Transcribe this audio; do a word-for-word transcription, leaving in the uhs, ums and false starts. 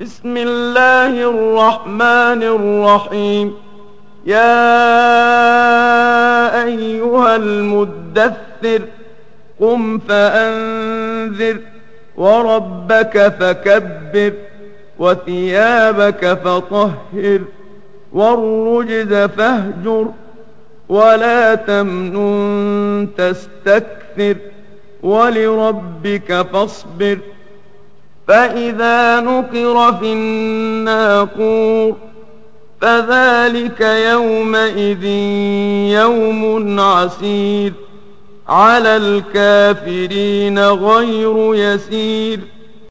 بسم الله الرحمن الرحيم. يا أيها المدثر قم فأنذر وربك فكبر وثيابك فطهر والرجز فاهجر ولا تمنن تستكثر ولربك فاصبر. فإذا نقر في الناقور فذلك يومئذ يوم عسير على الكافرين غير يسير.